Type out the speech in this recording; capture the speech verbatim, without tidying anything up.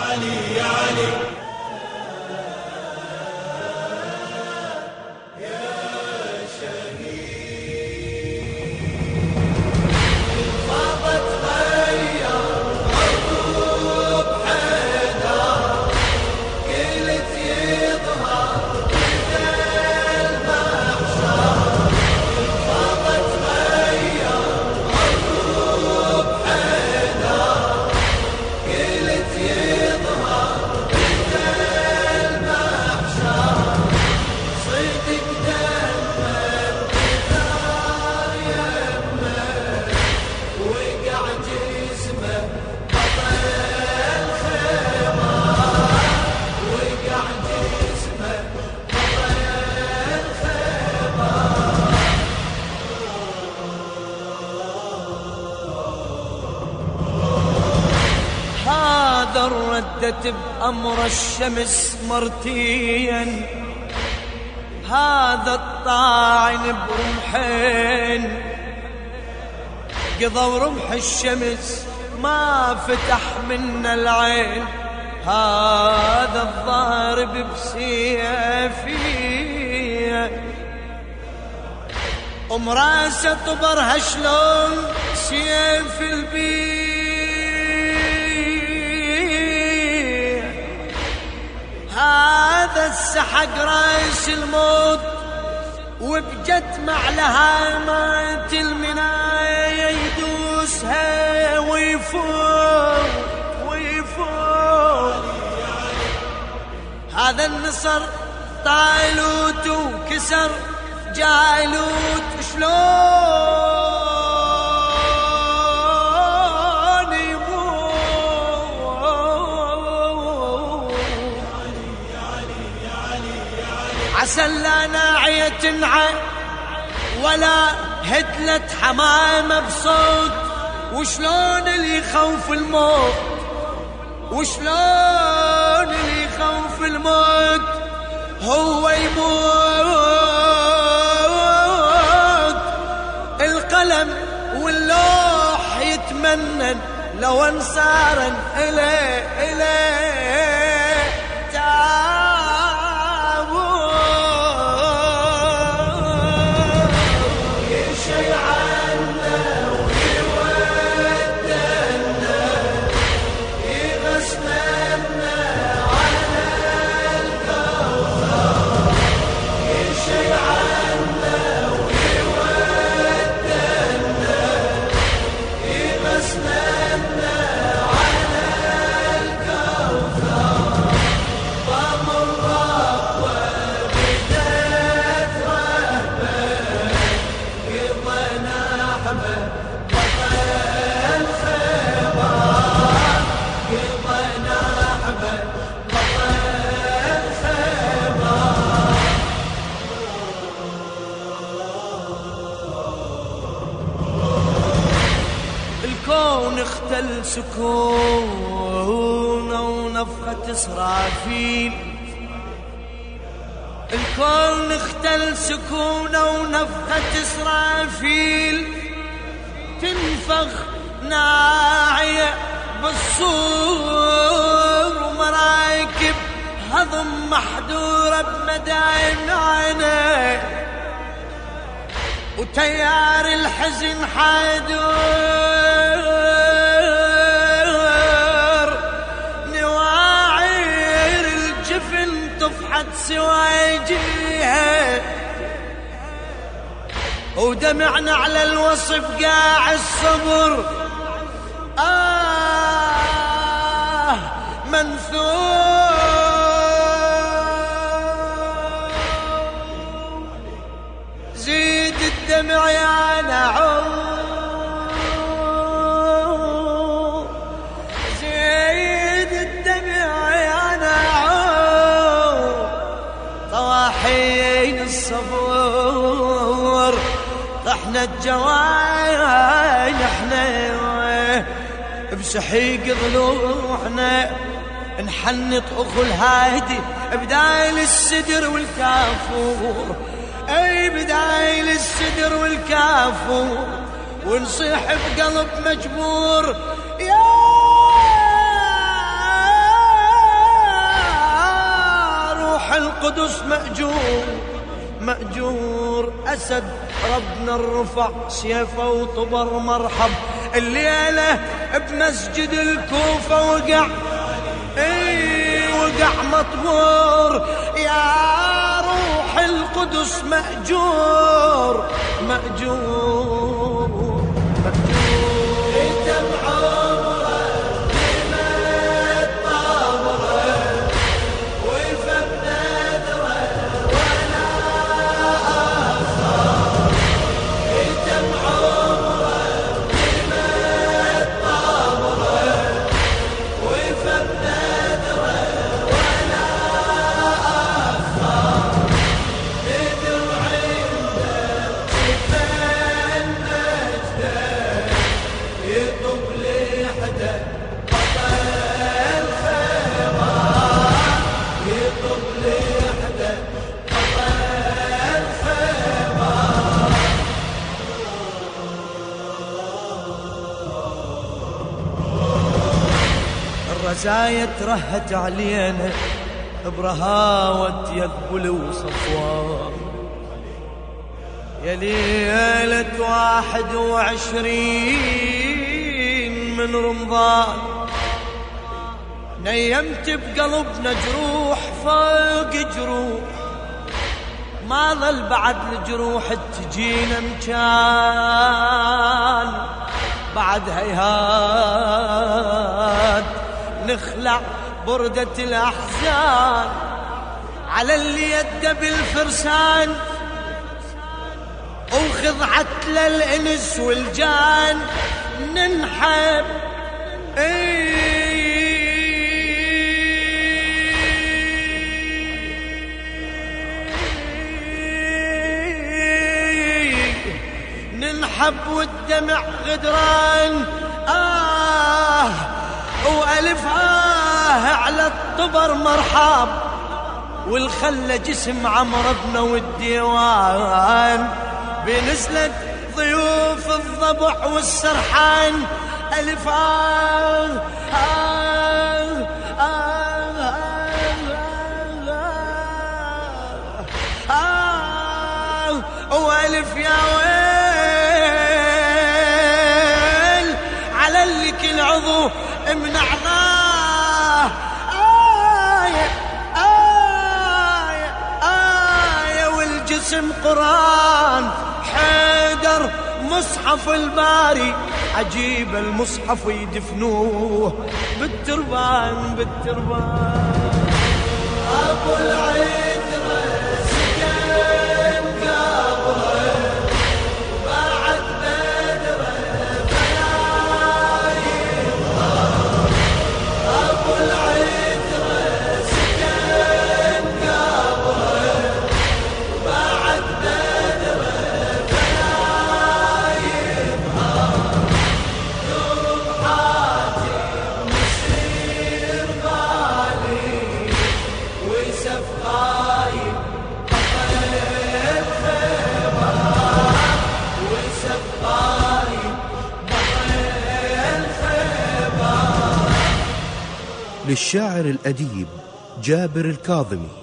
علي يا علي ردت بأمر الشمس مرتين، هذا الطاعن برمحين، قضى رمح الشمس ما فتح منا العين، هذا الضارب بسيفي أم راسه طبرها شلون سيف البيت، هذا السحق راس الموت وبجت مع لهامات المناية يدوسها ويفوق ويفوق، هذا النصر طالوت وكسر جالوت شلون يموت، عسى لا ناعية تنعى ولا هدلت حمامة بصوت، وشلون اللي يخوف الموت، وشلون اللي يخوف الموت هو يموت، القلم واللوح يتمنن لو انصارا إليه إليه تابوت، يشي عنا ويودنا يغسلنا على الكوثر، يشي عنا ويودنا يغسلنا على الكوثر، ضم الرب وبدت رهبه قضينا احمد بطل خيبر، قضينا احمد بطل خيبر. الكون اختل سكونه ونفخة إسرافيل، الكون اختل سكونه ونفخة إسرافيل، تنفخ ناعية بالصور ومراكب هضم محدورة بمداين عينيه، وتيار الحزن حادور، نواعير الجفن طفحت سوايجيها، ودمعنا على الوصف قاع الصبر آه منثور، زيد الدمع يا نعوم، زيد الدمع يا نعوم، طواحين الصبر طحنا الجواين احنا بسحيق ضلوعنا، نحنط اخو الهادي بدايل السدر والكافور، اي بدايل السدر والكافور، ونصيح بقلب مجبور يا مأجور مأجور. أسد ربنا الرفع سيفه وطبر مرحب. الليلة بمسجد الكوفة وقع اي وقع مطبور. يا روح القدس مأجور مأجور مأجور. انت بعمرك كلمة طابرك وفى بنادرك ولا أخاف. انت بعمرك كلمة طابرك وفى بنادرك ولا أخاف. بدر عندك شفان مجدك يطب لحدك بطل خيبر يطب لحدك بطل خيبر. الرزايا ترهت علينا برهاوة يقبل وصفوان. يا ليلة واحد وعشرين من رمضان نيمت بقلبنا جروح فوق جروح. ما ظل بعد الجروح تجينا مكان بعد هيهات نخلع بردة الأحزان على اللي يد بالفرسان وخضعت للإنس والجان ننحب. ننحب والدمع غدران آه وألف آه على الطبر مرحب. والخلة جسم عمر بن والديوان بنزلت ضيوف الضبع والسرحان. ألف آه آه آه آه آه وألف يا ويل على اللي كل عضو منعناه. آية آية آية والجسم قرآن. حيدر مصحف الباري عجيب المصحف يدفنوه بالتربان بالتربان. أبو العترة سكن قبره بعد بدره فلا يظهر. أبو العترة سكن قبره بعد بدره فلا يظهر. درب حاتم مسير غالي وسف غايب بطل خيبر وسف غايب بطل خيبر. للشاعر الأديب جابر الكاظمي.